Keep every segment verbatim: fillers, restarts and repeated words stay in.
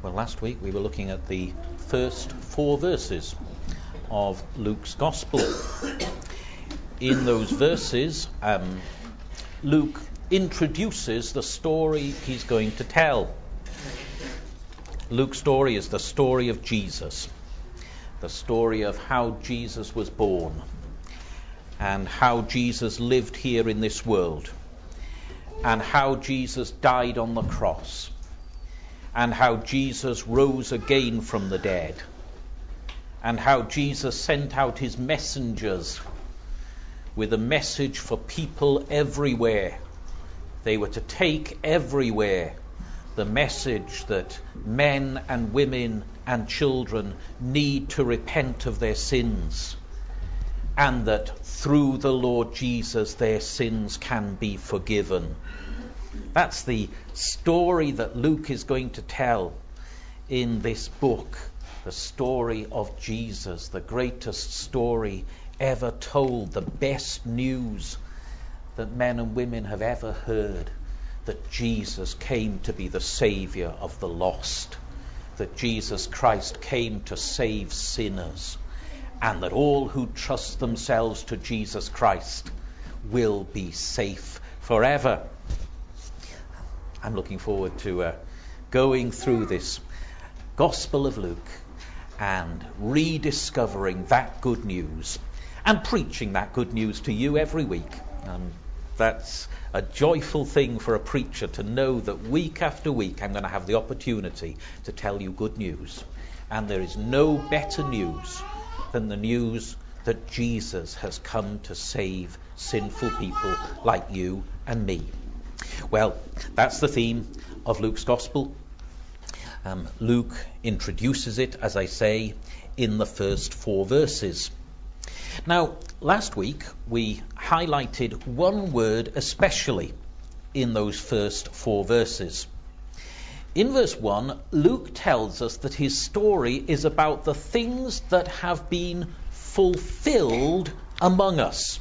Well, last week we were looking at the first four verses of Luke's Gospel. In those verses, um, Luke introduces the story he's going to tell. Luke's story is the story of Jesus, the story of how Jesus was born and how Jesus lived here in this world, and how Jesus died on the cross, and how Jesus rose again from the dead, and how Jesus sent out his messengers with a message for people everywhere. They were to take everywhere the message that men and women and children need to repent of their sins, and that through the Lord Jesus their sins can be forgiven. That's the story that Luke is going to tell in this book, the story of Jesus, the greatest story ever told, the best news that men and women have ever heard, that Jesus came to be the Saviour of the lost, that Jesus Christ came to save sinners, and that all who trust themselves to Jesus Christ will be safe forever. I'm looking forward to uh, going through this Gospel of Luke and rediscovering that good news and preaching that good news to you every week. Um, that's a joyful thing for a preacher, to know that week after week I'm going to have the opportunity to tell you good news. And there is no better news than the news that Jesus has come to save sinful people like you and me. Well, that's the theme of Luke's Gospel. Um, Luke introduces it, as I say, in the first four verses. Now, last week we highlighted one word especially in those first four verses. In verse one, Luke tells us that his story is about the things that have been fulfilled among us.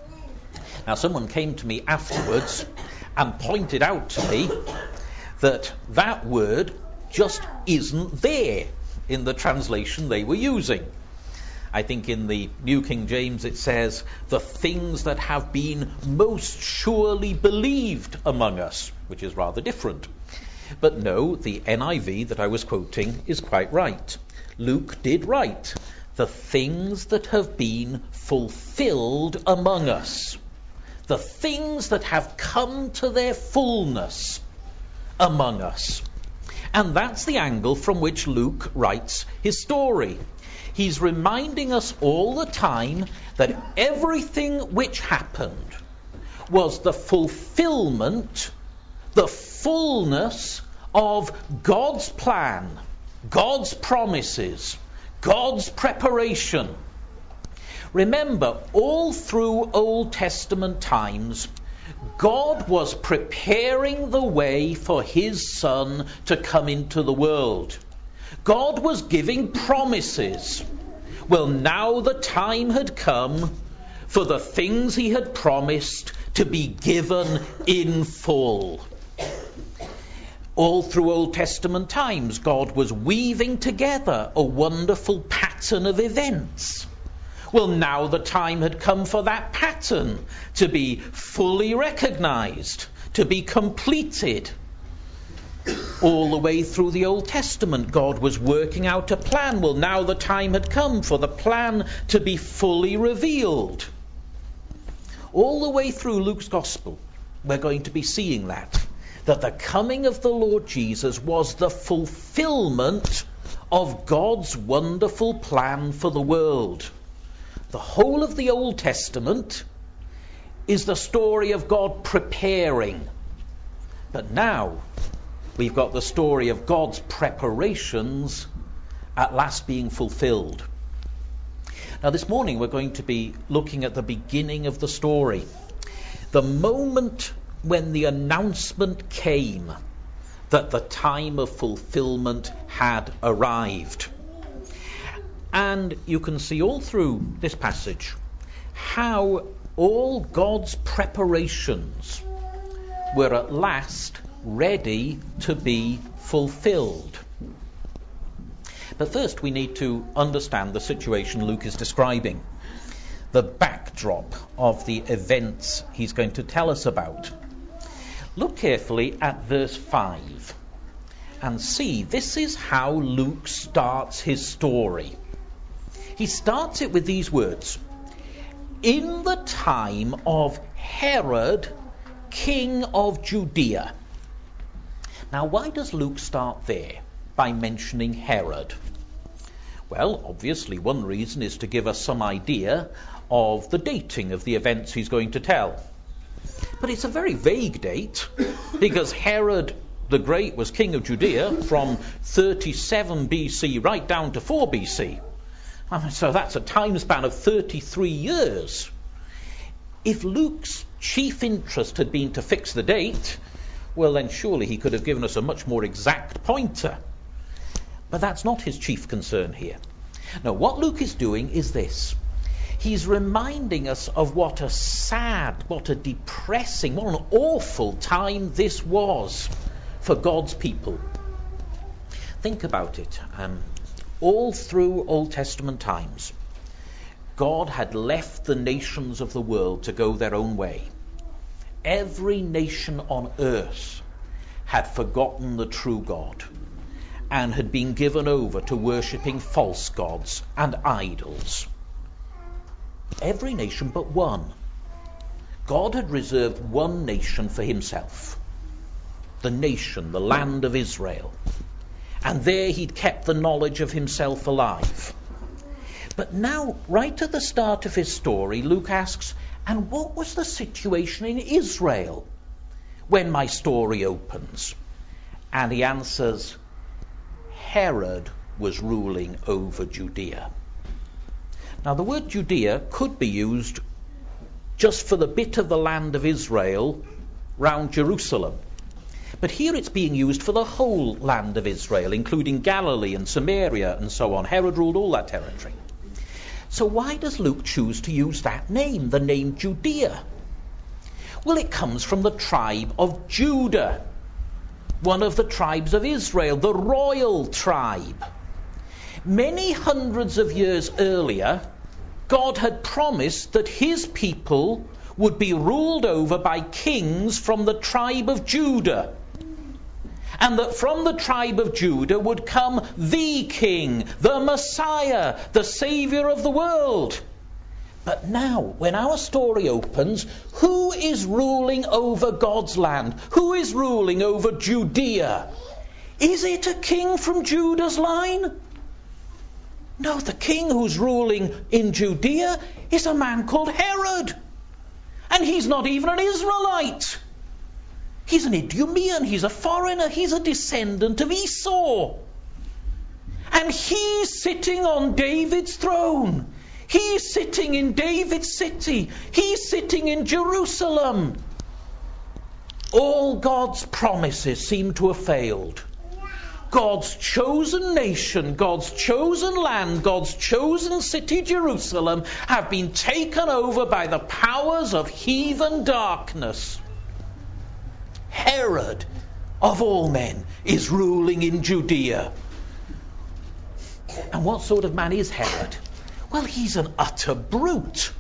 Now, someone came to me afterwards and pointed out to me that that word just isn't there in the translation they were using. I think in the New King James it says, the things that have been most surely believed among us, which is rather different. But no, the N I V that I was quoting is quite right. Luke did write, the things that have been fulfilled among us. The things that have come to their fullness among us. And that's the angle from which Luke writes his story. He's reminding us all the time that everything which happened was the fulfillment, the fullness of God's plan, God's promises, God's preparation. Remember, all through Old Testament times, God was preparing the way for his Son to come into the world. God was giving promises. Well, now the time had come for the things he had promised to be given in full. All through Old Testament times, God was weaving together a wonderful pattern of events. Well, now the time had come for that pattern to be fully recognized, to be completed. All the way through the Old Testament, God was working out a plan. Well, now the time had come for the plan to be fully revealed. All the way through Luke's Gospel, we're going to be seeing that, that the coming of the Lord Jesus was the fulfillment of God's wonderful plan for the world. The whole of the Old Testament is the story of God preparing. But now we've got the story of God's preparations at last being fulfilled. Now, this morning we're going to be looking at the beginning of the story. The moment when the announcement came that the time of fulfillment had arrived. And you can see all through this passage how all God's preparations were at last ready to be fulfilled. But first we need to understand the situation Luke is describing, the backdrop of the events he's going to tell us about. Look carefully at verse five and see, this is how Luke starts his story. He starts it with these words: in the time of Herod, king of Judea. Now, why does Luke start there by mentioning Herod? Well, obviously one reason is to give us some idea of the dating of the events he's going to tell. But it's a very vague date, because Herod the Great was king of Judea from thirty-seven B C right down to four B C. So that's a time span of thirty-three years. If Luke's chief interest had been to fix the date, well then surely he could have given us a much more exact pointer. But that's not his chief concern here. No, what Luke is doing is this. He's reminding us of what a sad, what a depressing, what an awful time this was for God's people. Think about it. Um, all through Old Testament times, God had left the nations of the world to go their own way. Every nation on earth had forgotten the true God and had been given over to worshipping false gods and idols. Every nation but one. God had reserved one nation for himself. The nation, the land of Israel. And there he'd kept the knowledge of himself alive. But now, right at the start of his story, Luke asks, and what was the situation in Israel when my story opens? And he answers, Herod was ruling over Judea. Now, the word Judea could be used just for the bit of the land of Israel round Jerusalem. But here it's being used for the whole land of Israel, including Galilee and Samaria and so on. Herod ruled all that territory. So why does Luke choose to use that name, the name Judea? Well, it comes from the tribe of Judah, one of the tribes of Israel, the royal tribe. Many hundreds of years earlier, God had promised that his people would be ruled over by kings from the tribe of Judah. And that from the tribe of Judah would come the king, the Messiah, the Saviour of the world. But now, when our story opens, who is ruling over God's land? Who is ruling over Judea? Is it a king from Judah's line? No, the king who's ruling in Judea is a man called Herod. And he's not even an Israelite. He's an Idumean, he's a foreigner, he's a descendant of Esau. And he's sitting on David's throne. He's sitting in David's city. He's sitting in Jerusalem. All God's promises seem to have failed. God's chosen nation, God's chosen land, God's chosen city, Jerusalem, have been taken over by the powers of heathen darkness. Herod, of all men, is ruling in Judea. And what sort of man is Herod? Well, he's an utter brute.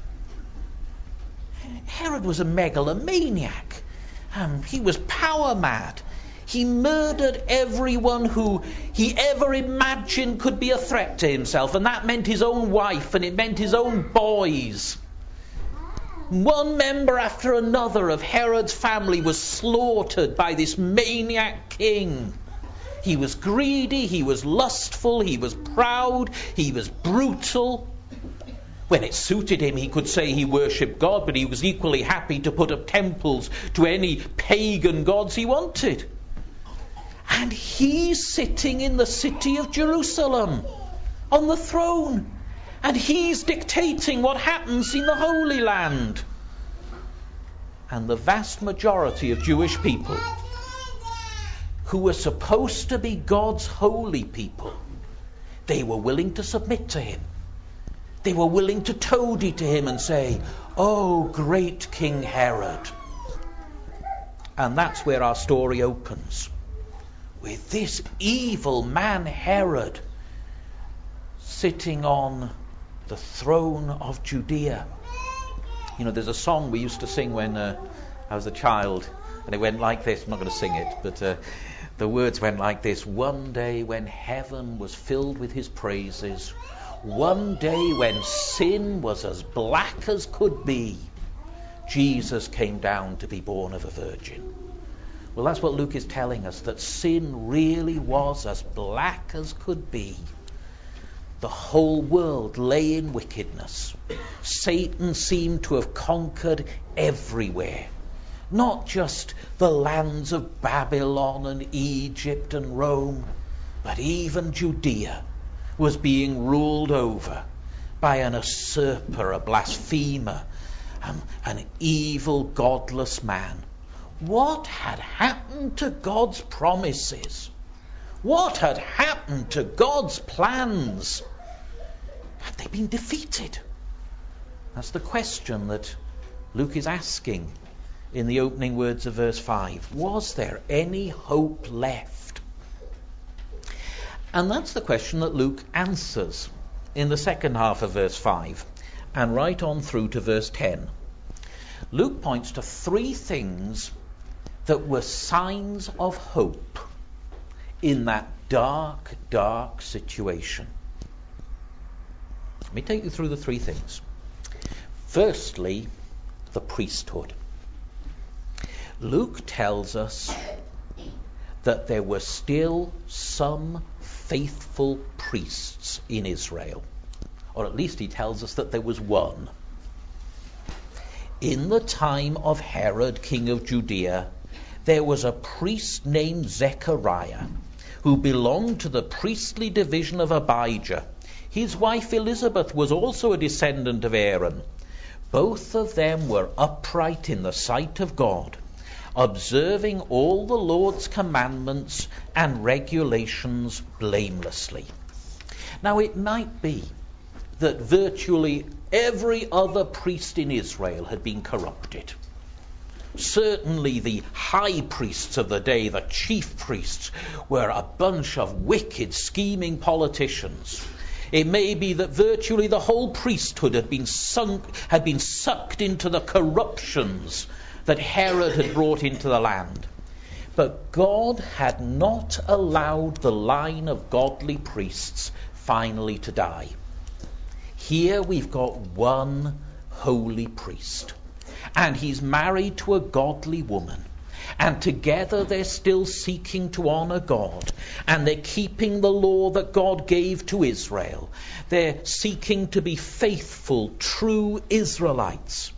Herod was a megalomaniac. Um, he was power mad. He murdered everyone who he ever imagined could be a threat to himself, and that meant his own wife, and it meant his own boys. One member after another of Herod's family was slaughtered by this maniac king. He was greedy, he was lustful, he was proud, he was brutal. When it suited him, he could say he worshipped God, but he was equally happy to put up temples to any pagan gods he wanted. And he's sitting in the city of Jerusalem on the throne. And he's dictating what happens in the Holy Land. And the vast majority of Jewish people, who were supposed to be God's holy people, they were willing to submit to him. They were willing to toady to him and say, "Oh, great King Herod." And that's where our story opens. With this evil man Herod, sitting on the throne of Judea. You know, there's a song we used to sing when uh, I was a child, and it went like this. I'm not going to sing it, but uh, the words went like this. One day when heaven was filled with his praises, one day when sin was as black as could be, Jesus came down to be born of a virgin. Well, that's what Luke is telling us, that sin really was as black as could be. The whole world lay in wickedness. Satan seemed to have conquered everywhere. Not just the lands of Babylon and Egypt and Rome, but even Judea was being ruled over by an usurper, a blasphemer, um, an evil, godless man. What had happened to God's promises? What had happened to God's plans? Have they been defeated? That's the question that Luke is asking in the opening words of verse five. Was there any hope left? And that's the question that Luke answers in the second half of verse five and right on through to verse ten. Luke points to three things that were signs of hope in that dark, dark situation. Let me take you through the three things. Firstly, the priesthood. Luke tells us that there were still some faithful priests in Israel. Or at least he tells us that there was one. In the time of Herod, king of Judea, there was a priest named Zechariah who belonged to the priestly division of Abijah. His wife Elizabeth was also a descendant of Aaron. Both of them were upright in the sight of God, observing all the Lord's commandments and regulations blamelessly. Now, it might be that virtually every other priest in Israel had been corrupted. Certainly the high priests of the day, the chief priests, were a bunch of wicked, scheming politicians. It may be that virtually the whole priesthood had been sunk, had been sucked into the corruptions that Herod had brought into the land. But God had not allowed the line of godly priests finally to die. Here we've got one holy priest, and he's married to a godly woman. And together they're still seeking to honor God. And they're keeping the law that God gave to Israel. They're seeking to be faithful, true Israelites.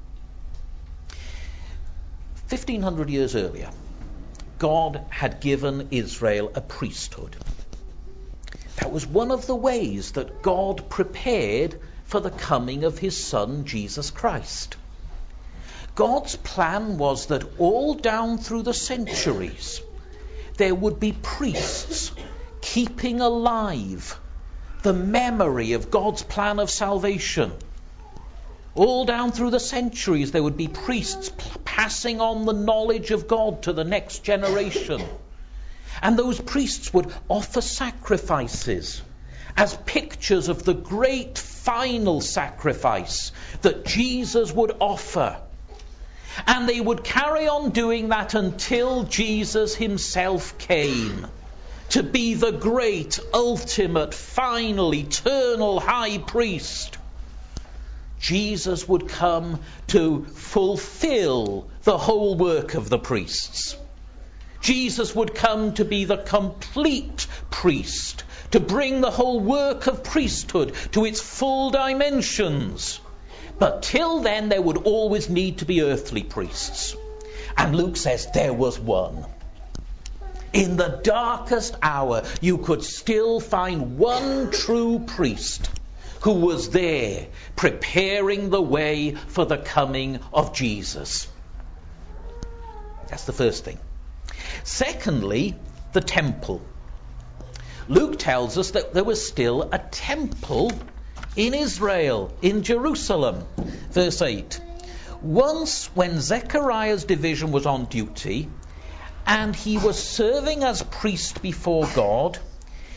fifteen hundred years earlier, God had given Israel a priesthood. That was one of the ways that God prepared for the coming of his Son, Jesus Christ. God's plan was that all down through the centuries, there would be priests keeping alive the memory of God's plan of salvation. All down through the centuries, there would be priests p- passing on the knowledge of God to the next generation. And those priests would offer sacrifices as pictures of the great final sacrifice that Jesus would offer. And they would carry on doing that until Jesus himself came to be the great, ultimate, final, eternal high priest. Jesus would come to fulfill the whole work of the priests. Jesus would come to be the complete priest, to bring the whole work of priesthood to its full dimensions. But till then, there would always need to be earthly priests. And Luke says there was one. In the darkest hour, you could still find one true priest who was there preparing the way for the coming of Jesus. That's the first thing. Secondly, the temple. Luke tells us that there was still a temple in Israel, in Jerusalem. Verse eight. Once when Zechariah's division was on duty and he was serving as priest before God,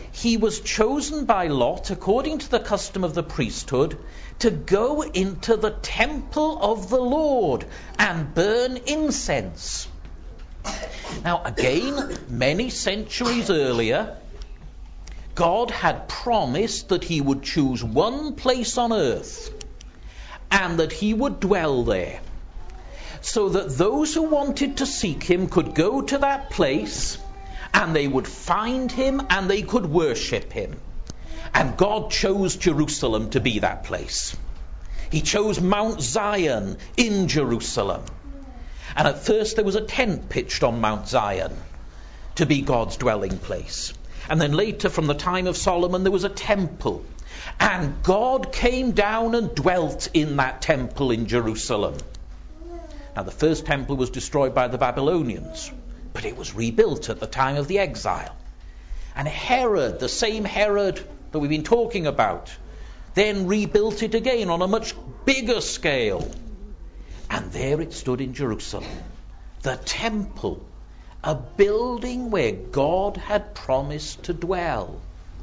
he was chosen by Lot, according to the custom of the priesthood, to go into the temple of the Lord and burn incense. Now, again, many centuries earlier, God had promised that he would choose one place on earth and that he would dwell there, so that those who wanted to seek him could go to that place and they would find him and they could worship him. And God chose Jerusalem to be that place. He chose Mount Zion in Jerusalem. And at first there was a tent pitched on Mount Zion to be God's dwelling place. And then later, from the time of Solomon, there was a temple. And God came down and dwelt in that temple in Jerusalem. Now, the first temple was destroyed by the Babylonians, but it was rebuilt at the time of the exile. And Herod, the same Herod that we've been talking about, then rebuilt it again on a much bigger scale. And there it stood in Jerusalem, the temple, a building where God had promised to dwell.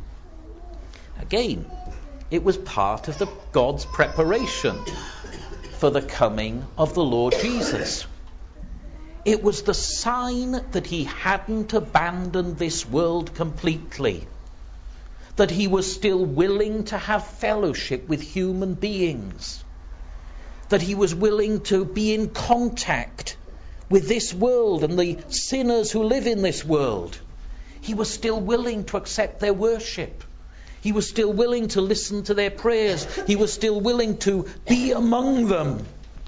Again, it was part of the God's preparation for the coming of the Lord Jesus. It was the sign that he hadn't abandoned this world completely, that he was still willing to have fellowship with human beings, that he was willing to be in contact with this world and the sinners who live in this world. He was still willing to accept their worship. He was still willing to listen to their prayers. He was still willing to be among them.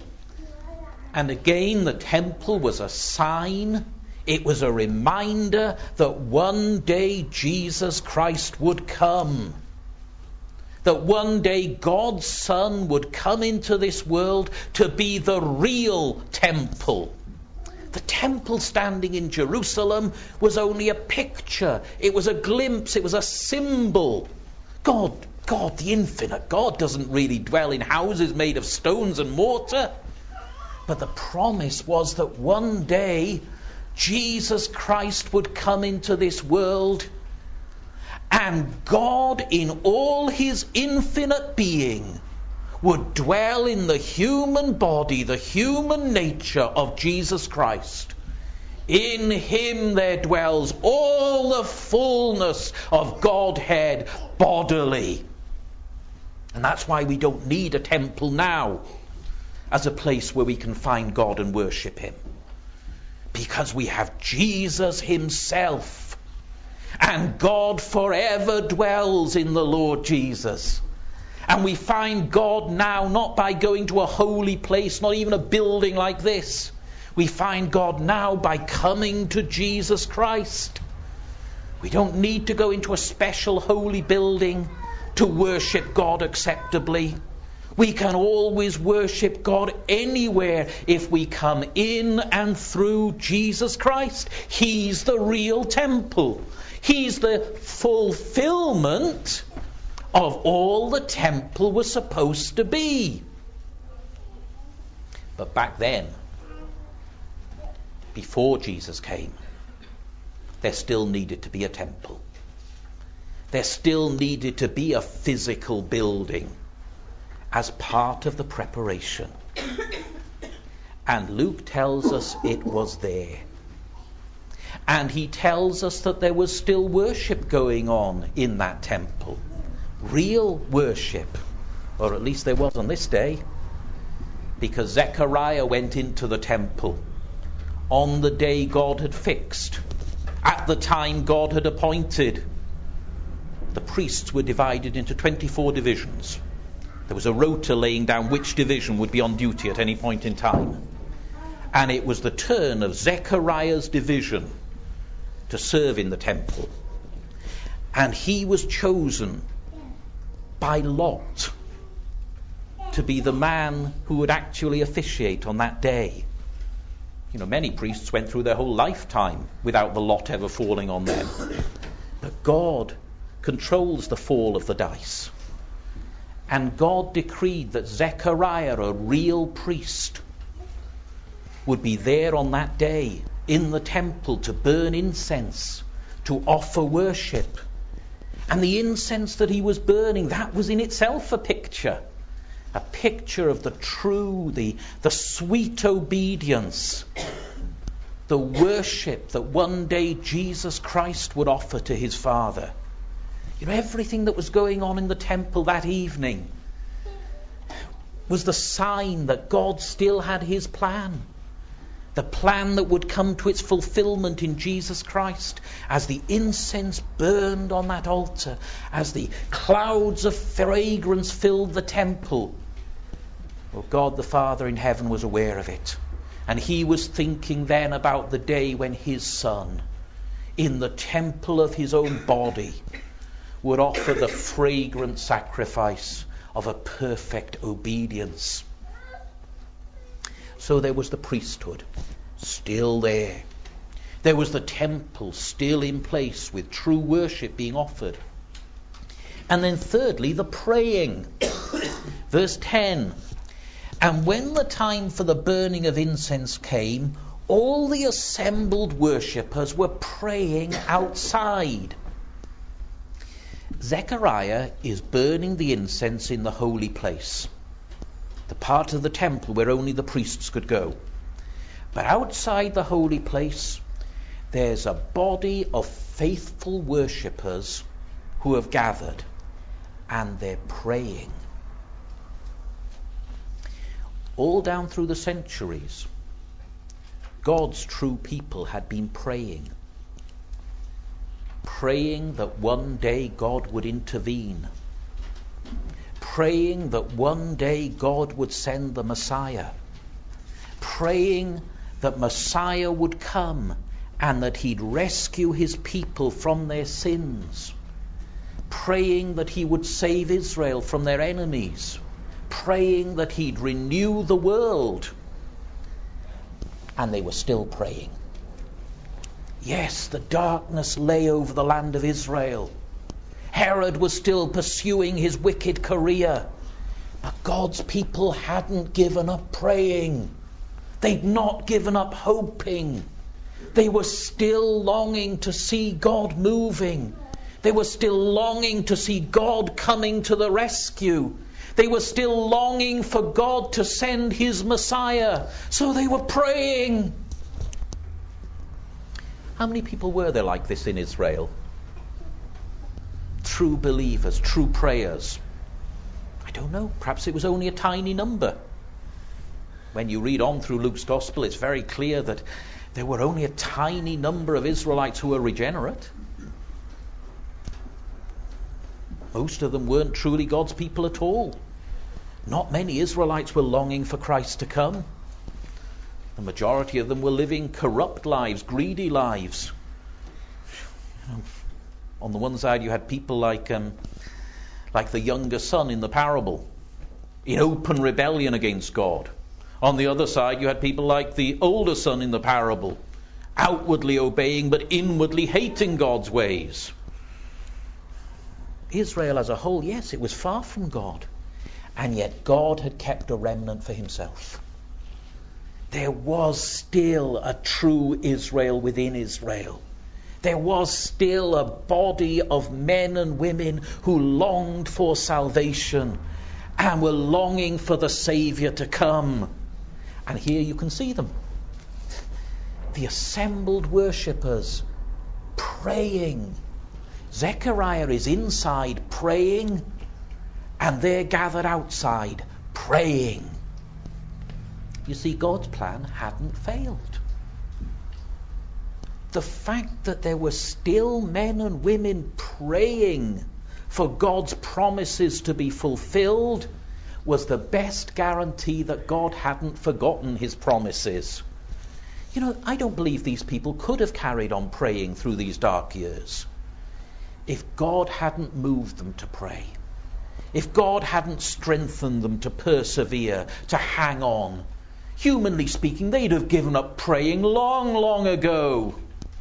And again, the temple was a sign. It was a reminder that one day Jesus Christ would come. That one day God's Son would come into this world to be the real temple. The temple standing in Jerusalem was only a picture. It was a glimpse. It was a symbol. God, God, the infinite God, doesn't really dwell in houses made of stones and mortar. But the promise was that one day Jesus Christ would come into this world, and God in all his infinite being would dwell in the human body, the human nature of Jesus Christ. In him there dwells all the fullness of Godhead bodily. And that's why we don't need a temple now as a place where we can find God and worship him. Because we have Jesus himself. And God forever dwells in the Lord Jesus. And we find God now not by going to a holy place, not even a building like this. We find God now by coming to Jesus Christ. We don't need to go into a special holy building to worship God acceptably. We can always worship God anywhere if we come in and through Jesus Christ. He's the real temple. He's the fulfillment of all the temple was supposed to be. But back then, before Jesus came, there still needed to be a temple. There still needed to be a physical building as part of the preparation. And Luke tells us it was there. And he tells us that there was still worship going on in that temple. Real worship. Or at least there was on this day. Because Zechariah went into the temple on the day God had fixed. At the time God had appointed. The priests were divided into twenty-four divisions. There was a rota laying down which division would be on duty at any point in time. And it was the turn of Zechariah's division to serve in the temple. And he was chosen by lot to be the man who would actually officiate on that day. You know, many priests went through their whole lifetime without the lot ever falling on them. But God controls the fall of the dice. And God decreed that Zechariah, a real priest, would be there on that day in the temple to burn incense, to offer worship. And the incense that he was burning, that was in itself a picture. A picture of the true, the, the sweet obedience, the worship that one day Jesus Christ would offer to his Father. You know, everything that was going on in the temple that evening was the sign that God still had his plan. The plan that would come to its fulfillment in Jesus Christ as the incense burned on that altar, as the clouds of fragrance filled the temple. Well, God the Father in heaven was aware of it. And he was thinking then about the day when his Son, in the temple of his own body, would offer the fragrant sacrifice of a perfect obedience. So there was the priesthood, still there. There was the temple, still in place, with true worship being offered. And then thirdly, the praying. Verse ten. And when the time for the burning of incense came, all the assembled worshippers were praying outside. Zechariah is burning the incense in the holy place, the part of the temple where only the priests could go. But outside the holy place, there's a body of faithful worshippers who have gathered, and they're praying. All down through the centuries, God's true people had been praying. Praying that one day God would intervene. Praying that one day God would send the Messiah. Praying that Messiah would come and that he'd rescue his people from their sins. Praying that he would save Israel from their enemies. Praying that he'd renew the world. And they were still praying. Yes, the darkness lay over the land of Israel. Herod was still pursuing his wicked career. But God's people hadn't given up praying. They'd not given up hoping. They were still longing to see God moving. They were still longing to see God coming to the rescue. They were still longing for God to send his Messiah. So they were praying. How many people were there like this in Israel? True believers, true prayers. I don't know. Perhaps it was only a tiny number. When you read on through Luke's Gospel, it's very clear that there were only a tiny number of Israelites who were regenerate. Most of them weren't truly God's people at all. Not many Israelites were longing for Christ to come. The majority of them were living corrupt lives, greedy lives. You know, on the one side you had people like um, like the younger son in the parable, in open rebellion against God. On the other side you had people like the older son in the parable, outwardly obeying but inwardly hating God's ways. Israel as a whole, yes, it was far from God. And yet God had kept a remnant for himself. There was still a true Israel within Israel. There was still a body of men and women who longed for salvation and were longing for the Saviour to come. And here you can see them. The assembled worshippers praying. Zechariah is inside praying, and they're gathered outside praying. You see, God's plan hadn't failed. The fact that there were still men and women praying for God's promises to be fulfilled was the best guarantee that God hadn't forgotten his promises. You know, I don't believe these people could have carried on praying through these dark years if God hadn't moved them to pray. If God hadn't strengthened them to persevere, to hang on. Humanly speaking, they'd have given up praying long, long ago.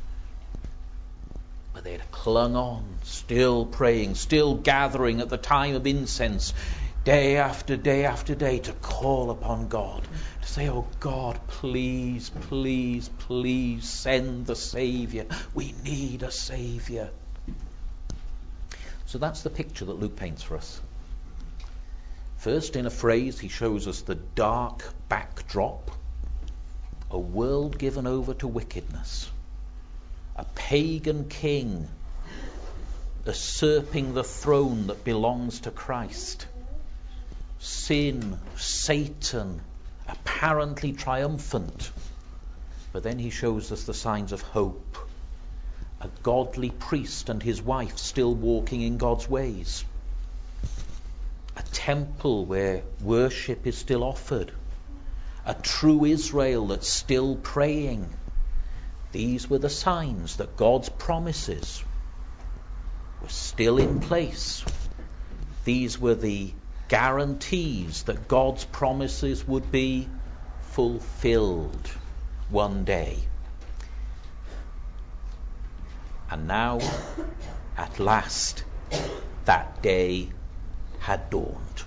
But they'd have clung on, still praying, still gathering at the time of incense, day after day after day, to call upon God. To say, oh God, please, please, please send the Saviour. We need a Saviour. So that's the picture that Luke paints for us. First, in a phrase, he shows us the dark backdrop, a world given over to wickedness, a pagan king usurping the throne that belongs to Christ, sin, Satan, apparently triumphant. But then he shows us the signs of hope, a godly priest and his wife still walking in God's ways, a temple where worship is still offered, a true Israel that's still praying. These were the signs that God's promises were still in place. These were the guarantees that God's promises would be fulfilled one day. And now, at last, that day had dawned.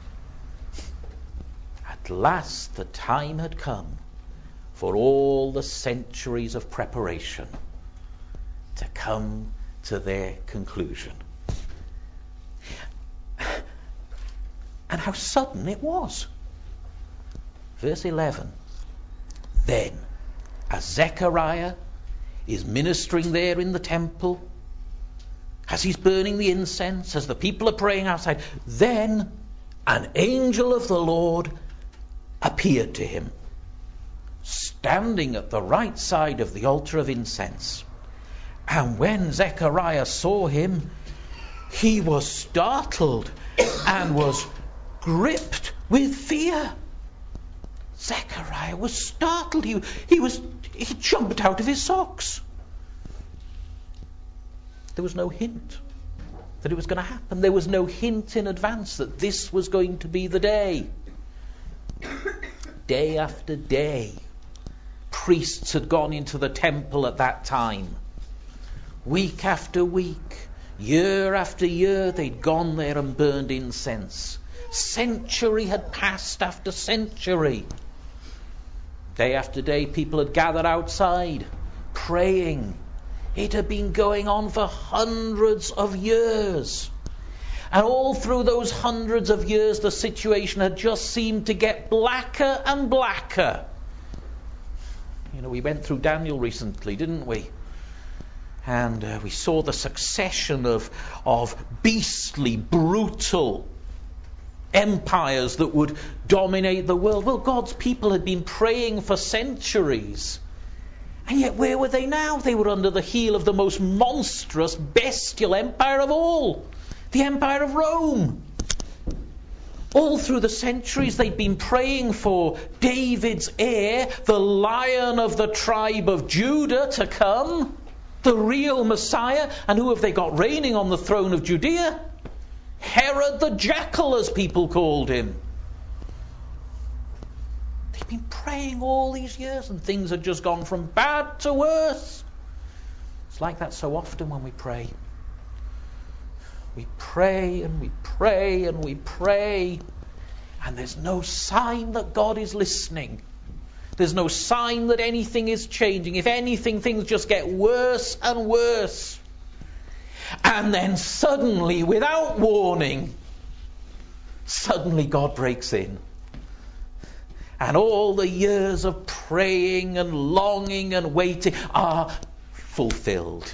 At last the time had come for all the centuries of preparation to come to their conclusion. And how sudden it was. Verse eleven. Then, as Zechariah is ministering there in the temple, as he's burning the incense, as the people are praying outside, then an angel of the Lord appeared to him, standing at the right side of the altar of incense. And when Zechariah saw him, he was startled and was gripped with fear. Zechariah was startled. He, he was he jumped out of his socks. There was no hint that it was going to happen. There was no hint in advance that this was going to be the day. Day after day, priests had gone into the temple at that time. Week after week, year after year, they'd gone there and burned incense. Century had passed after century. Day after day, people had gathered outside, praying. It had been going on for hundreds of years. And all through those hundreds of years, the situation had just seemed to get blacker and blacker. You know, we went through Daniel recently, didn't we? And uh, we saw the succession of, of beastly, brutal empires that would dominate the world. Well, God's people had been praying for centuries. And yet where were they now? They were under the heel of the most monstrous, bestial empire of all, the Empire of Rome. All through the centuries they'd been praying for David's heir, the Lion of the tribe of Judah, to come, the real Messiah. And who have they got reigning on the throne of Judea? Herod the Jackal, as people called him. They've been praying all these years and things had just gone from bad to worse. It's like that so often when we pray. We pray and we pray and we pray, and there's no sign that God is listening. There's no sign that anything is changing. If anything, things just get worse and worse. And then suddenly, without warning, suddenly God breaks in. And all the years of praying and longing and waiting are fulfilled.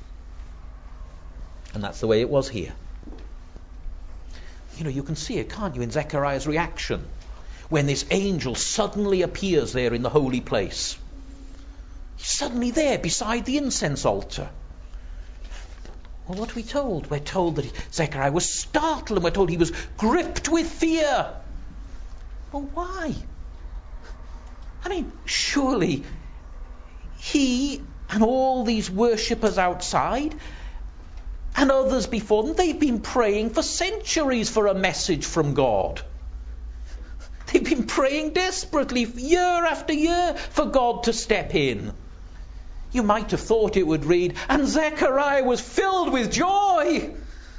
And that's the way it was here. You know, you can see it, can't you, in Zechariah's reaction when this angel suddenly appears there in the holy place. He's suddenly there beside the incense altar. Well, what are we told? We're told that Zechariah was startled, and we're told he was gripped with fear. Well, why? I mean, surely he and all these worshippers outside and others before them, they've been praying for centuries for a message from God. They've been praying desperately year after year for God to step in. You might have thought it would read, and Zechariah was filled with joy.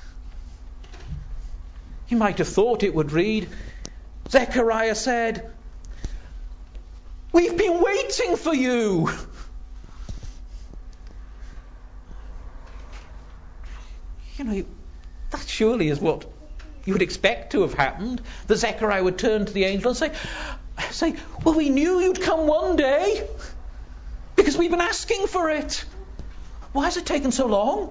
You might have thought it would read, Zechariah said, we've been waiting for you. You know, That surely is what you would expect to have happened. That Zechariah would turn to the angel and say, say, well, we knew you'd come one day because we've been asking for it. Why has it taken so long?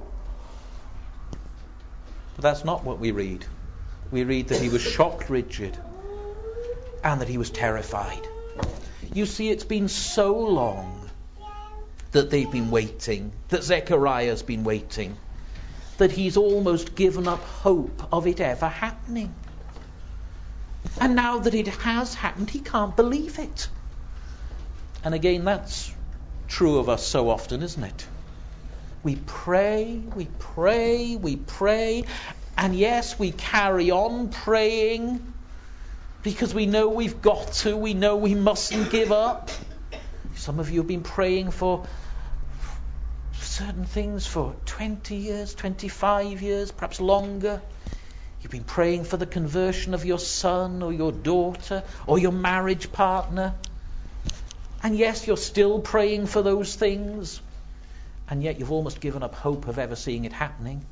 But that's not what we read. We read that he was shocked rigid and that he was terrified. You see, it's been so long that they've been waiting, that Zechariah's been waiting, that he's almost given up hope of it ever happening. And now that it has happened, he can't believe it. And again, that's true of us so often, isn't it? We pray, we pray, we pray, and yes, we carry on praying because we know we've got to, we know we mustn't give up. Some of you have been praying for certain things for twenty years, twenty-five years, perhaps longer. You've been praying for the conversion of your son or your daughter or your marriage partner. And yes, you're still praying for those things. And yet you've almost given up hope of ever seeing it happening.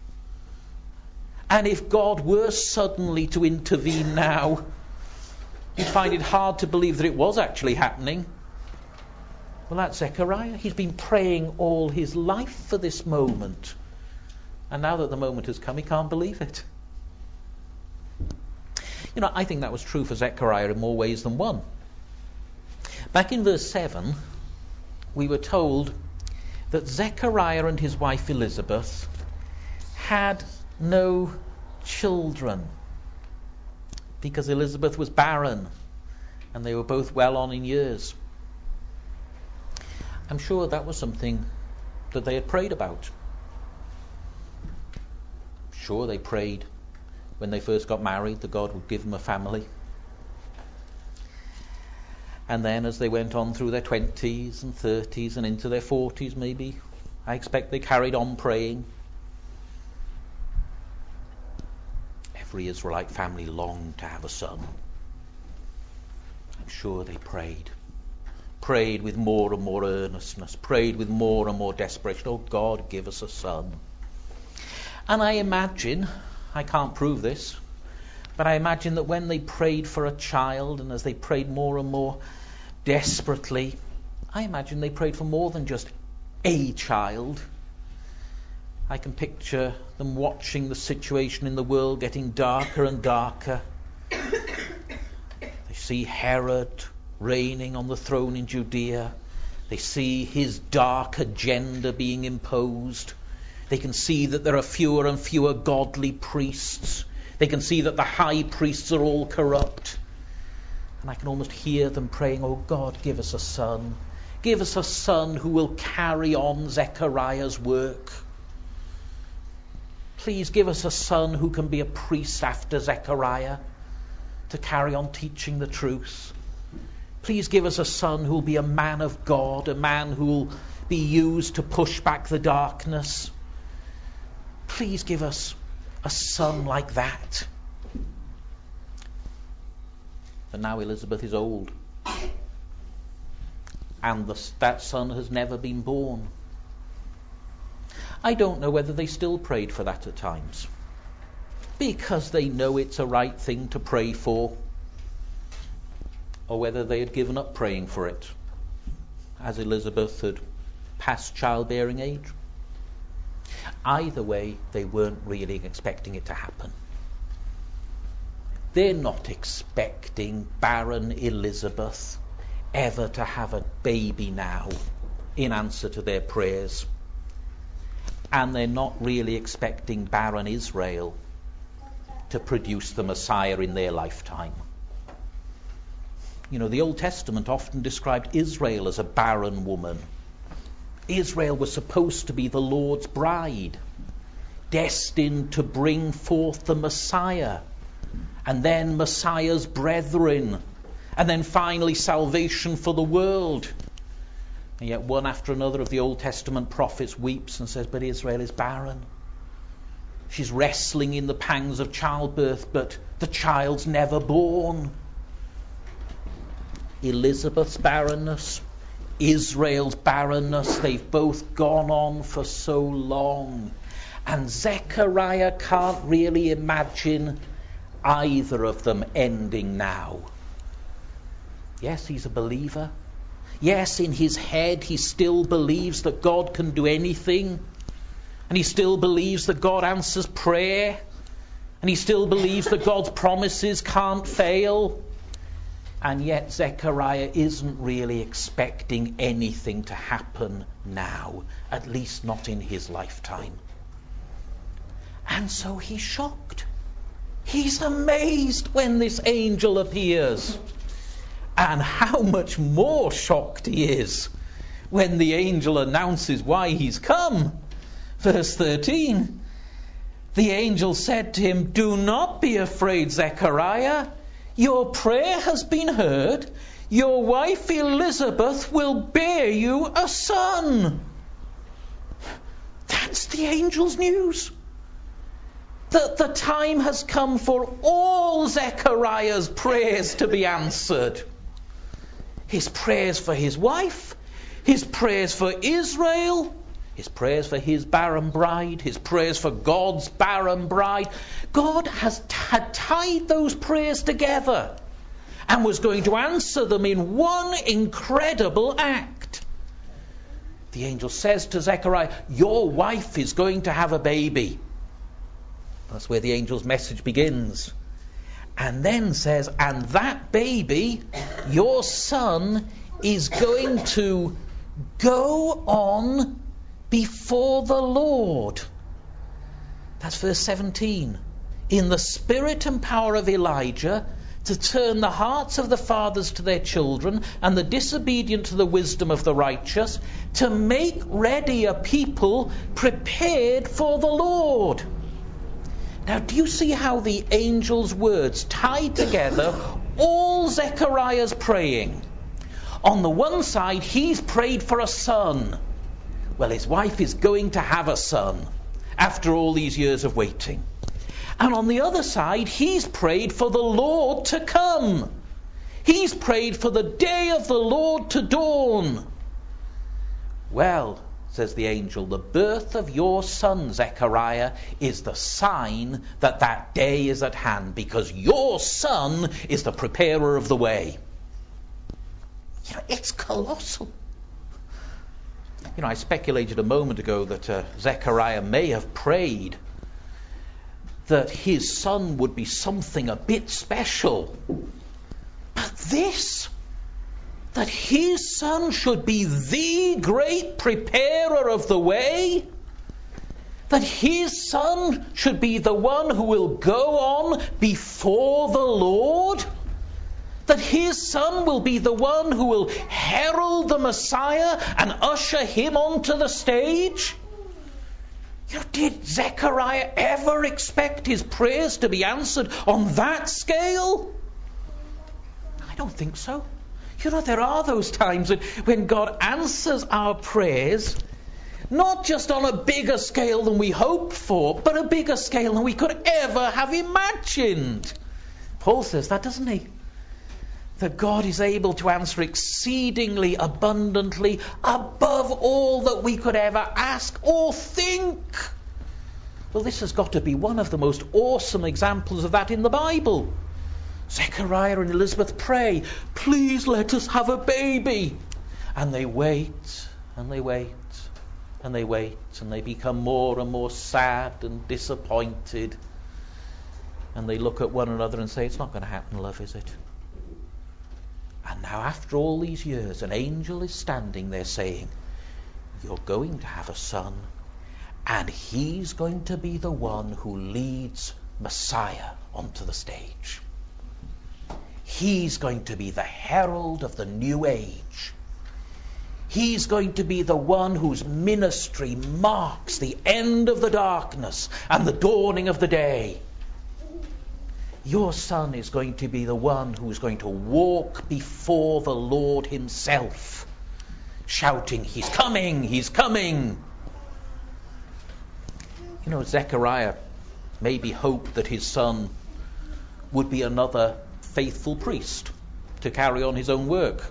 And if God were suddenly to intervene now, you'd find it hard to believe that it was actually happening. Well, that's Zechariah. He's been praying all his life for this moment. And now that the moment has come, he can't believe it. You know, I think that was true for Zechariah in more ways than one. Back in verse seven, we were told that Zechariah and his wife Elizabeth had no children because Elizabeth was barren and they were both well on in years. I'm sure that was something that they had prayed about. Sure, they prayed when they first got married that God would give them a family. And then as they went on through their twenties and thirties and into their forties maybe, I expect they carried on praying. Every Israelite family longed to have a son. I'm sure they prayed. Prayed with more and more earnestness. Prayed with more and more desperation. Oh God, give us a son. And I imagine, I can't prove this, but I imagine that when they prayed for a child and as they prayed more and more desperately, I imagine they prayed for more than just a child. I can picture them watching the situation in the world getting darker and darker. They see Herod reigning on the throne in Judea. They see his dark agenda being imposed. They can see that there are fewer and fewer godly priests. They can see that the high priests are all corrupt. And I can almost hear them praying, oh God, give us a son. Give us a son who will carry on Zechariah's work. Please give us a son who can be a priest after Zechariah to carry on teaching the truth. Please give us a son who will be a man of God, a man who will be used to push back the darkness. Please give us a son like that. But now Elizabeth is old. And the, that son has never been born. I don't know whether they still prayed for that at times. Because they know it's a right thing to pray for. Or whether they had given up praying for it, as Elizabeth had passed childbearing age. Either way, they weren't really expecting it to happen. They're not expecting barren Elizabeth ever to have a baby now in answer to their prayers. And they're not really expecting barren Israel to produce the Messiah in their lifetime. You know, the Old Testament often described Israel as a barren woman. Israel was supposed to be the Lord's bride, destined to bring forth the Messiah, and then Messiah's brethren, and then finally salvation for the world. And yet one after another of the Old Testament prophets weeps and says, but Israel is barren. She's wrestling in the pangs of childbirth, but the child's never born. Elizabeth's barrenness, Israel's barrenness, they've both gone on for so long. And Zechariah can't really imagine either of them ending now. Yes, he's a believer. Yes, in his head he still believes that God can do anything. And he still believes that God answers prayer. And he still believes that God's promises can't fail. And yet Zechariah isn't really expecting anything to happen now, at least not in his lifetime. And so he's shocked. He's amazed when this angel appears. And how much more shocked he is when the angel announces why he's come. Verse thirteen, the angel said to him, "Do not be afraid, Zechariah. Your prayer has been heard. Your wife Elizabeth will bear you a son." That's the angel's news. That the time has come for all Zechariah's prayers to be answered. His prayers for his wife, his prayers for Israel, his prayers for his barren bride, his prayers for God's barren bride. God has had tied those prayers together and was going to answer them in one incredible act. The angel says to Zechariah, your wife is going to have a baby. That's where the angel's message begins. And then says, and that baby, your son, is going to go on before the Lord. That's verse seventeen. In the spirit and power of Elijah, to turn the hearts of the fathers to their children, and the disobedient to the wisdom of the righteous, to make ready a people prepared for the Lord. Now, do you see how the angel's words tie together all Zechariah's praying? On the one side, he's prayed for a son. Well, his wife is going to have a son after all these years of waiting. And on the other side, he's prayed for the Lord to come. He's prayed for the day of the Lord to dawn. Well, says the angel, the birth of your son, Zechariah, is the sign that that day is at hand, because your son is the preparer of the way. You know, it's colossal. You know, I speculated a moment ago that uh, Zechariah may have prayed that his son would be something a bit special. But this, that his son should be the great preparer of the way, that his son should be the one who will go on before the Lord, that his son will be the one who will herald the Messiah and usher him onto the stage. You know, did Zechariah ever expect his prayers to be answered on that scale? I don't think so. You know, there are those times when God answers our prayers, not just on a bigger scale than we hoped for, but a bigger scale than we could ever have imagined. Paul says that, doesn't he? That God is able to answer exceedingly abundantly above all that we could ever ask or think. Well, this has got to be one of the most awesome examples of that in the Bible. Zechariah and Elizabeth pray, please let us have a baby. And they wait, and they wait, and they wait, and they become more and more sad and disappointed. And they look at one another and say, it's not going to happen, love, is it? And now, after all these years, an angel is standing there saying, you're going to have a son, and he's going to be the one who leads Messiah onto the stage. He's going to be the herald of the new age. He's going to be the one whose ministry marks the end of the darkness and the dawning of the day. Your son is going to be the one who's going to walk before the Lord himself, shouting, he's coming, he's coming. You know, Zechariah maybe hoped that his son would be another faithful priest to carry on his own work.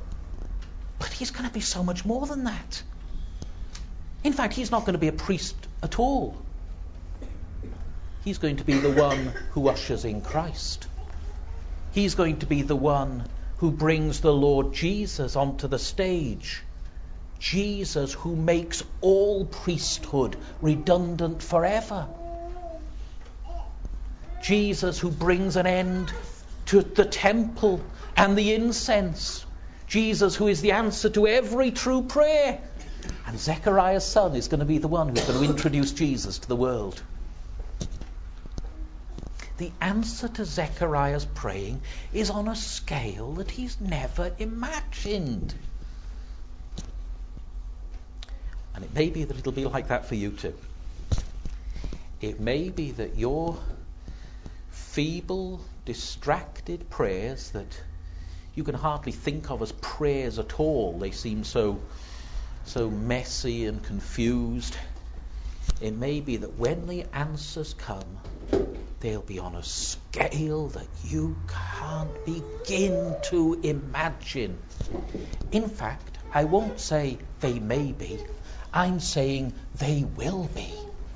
But he's going to be so much more than that. In fact, he's not going to be a priest at all. He's going to be the one who ushers in Christ. He's going to be the one who brings the Lord Jesus onto the stage. Jesus who makes all priesthood redundant forever. Jesus who brings an end to the temple and the incense. Jesus who is the answer to every true prayer. And Zechariah's son is going to be the one who's going to introduce Jesus to the world. The answer to Zechariah's praying is on a scale that he's never imagined. And it may be that it'll be like that for you too. It may be that your feeble, distracted prayers that you can hardly think of as prayers at all, they seem so, so messy and confused. It may be that when the answers come, they'll be on a scale that you can't begin to imagine. In fact, I won't say they may be. I'm saying they will be.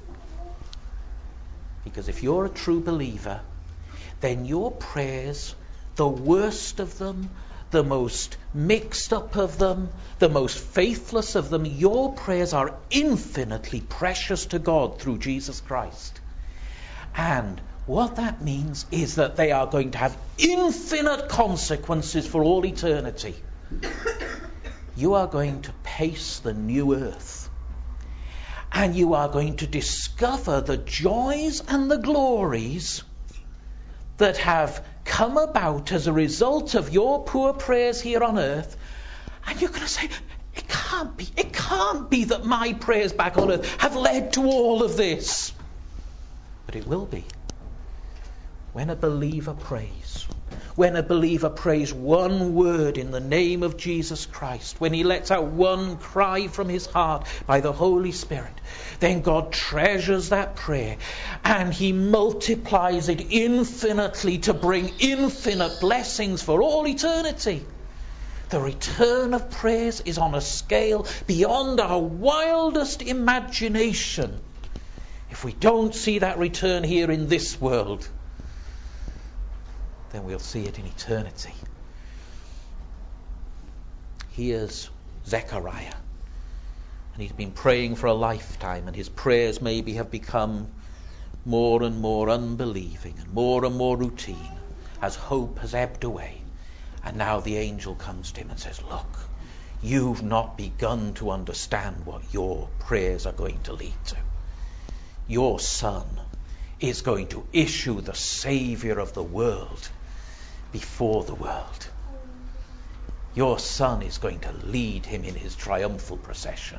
Because if you're a true believer, then your prayers, the worst of them, the most mixed up of them, the most faithless of them, your prayers are infinitely precious to God through Jesus Christ. And what that means is that they are going to have infinite consequences for all eternity. You are going to pace the new earth. And you are going to discover the joys and the glories that have come about as a result of your poor prayers here on earth. And you're going to say, it can't be, it can't be that my prayers back on earth have led to all of this. But it will be. When a believer prays, when a believer prays one word in the name of Jesus Christ, when he lets out one cry from his heart by the Holy Spirit, then God treasures that prayer and he multiplies it infinitely to bring infinite blessings for all eternity. The return of prayers is on a scale beyond our wildest imagination. If we don't see that return here in this world, then we'll see it in eternity. Here's Zechariah. And he's been praying for a lifetime, and his prayers maybe have become more and more unbelieving and more and more routine as hope has ebbed away. And now the angel comes to him and says, look, you've not begun to understand what your prayers are going to lead to. Your son is going to issue the Saviour of the world before the world. Your son is going to lead him in his triumphal procession.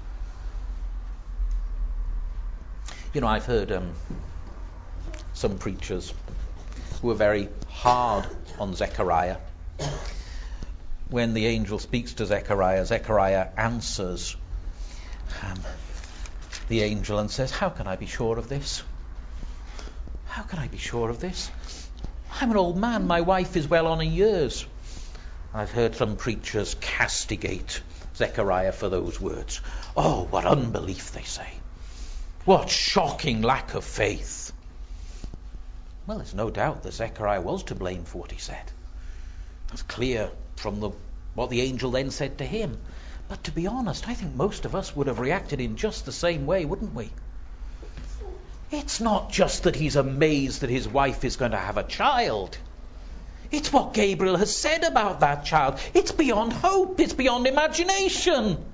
You know, I've heard um, some preachers who are very hard on Zechariah. When the angel speaks to Zechariah, Zechariah answers um, the angel and says, how can I be sure of this? How can I be sure of this? I'm an old man. My wife is well on in years. I've heard some preachers castigate Zechariah for those words. Oh, what unbelief, they say. What shocking lack of faith. Well, there's no doubt that Zechariah was to blame for what he said. That's clear from the, what the angel then said to him. But to be honest, I think most of us would have reacted in just the same way, wouldn't we? It's not just that he's amazed that his wife is going to have a child. It's what Gabriel has said about that child. It's beyond hope. It's beyond imagination.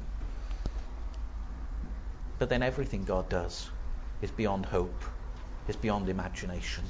But then everything God does is beyond hope. It's beyond imagination.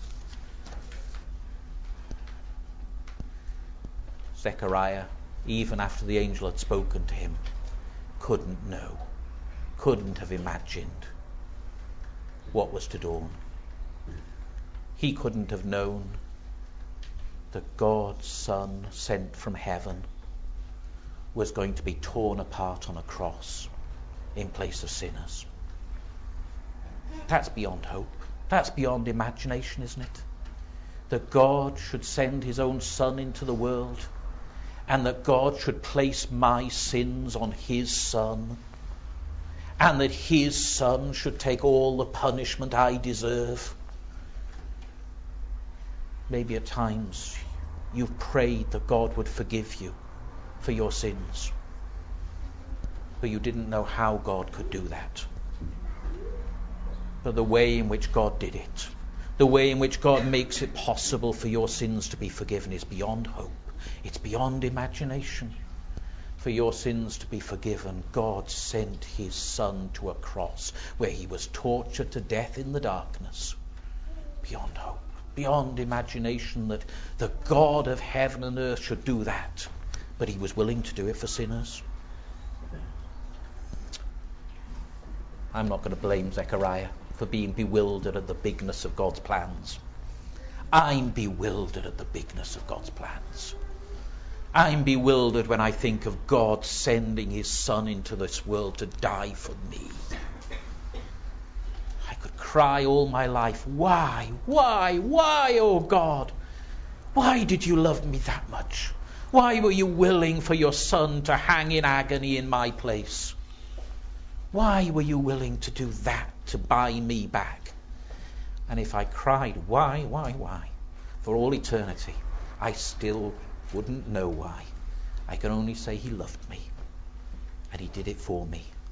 Zechariah, even after the angel had spoken to him, couldn't know, couldn't have imagined what was to dawn. He couldn't have known that God's Son, sent from heaven, was going to be torn apart on a cross in place of sinners. That's beyond hope. That's beyond imagination, isn't it? That God should send his own Son into the world, and that God should place my sins on his Son, and that his Son should take all the punishment I deserve. Maybe at times you've prayed that God would forgive you for your sins, but you didn't know how God could do that. But the way in which God did it, the way in which God makes it possible for your sins to be forgiven, is beyond hope. It's beyond imagination. For your sins to be forgiven, God sent his Son to a cross where he was tortured to death in the darkness. Beyond hope, beyond imagination that the God of heaven and earth should do that. But he was willing to do it for sinners. I'm not going to blame Zechariah for being bewildered at the bigness of God's plans. I'm bewildered at the bigness of God's plans. I'm bewildered when I think of God sending his Son into this world to die for me. I could cry all my life, why, why, why, oh God? Why did you love me that much? Why were you willing for your Son to hang in agony in my place? Why were you willing to do that to buy me back? And if I cried, why, why, why, for all eternity, I still wouldn't know why. I can only say he loved me, and he did it for me.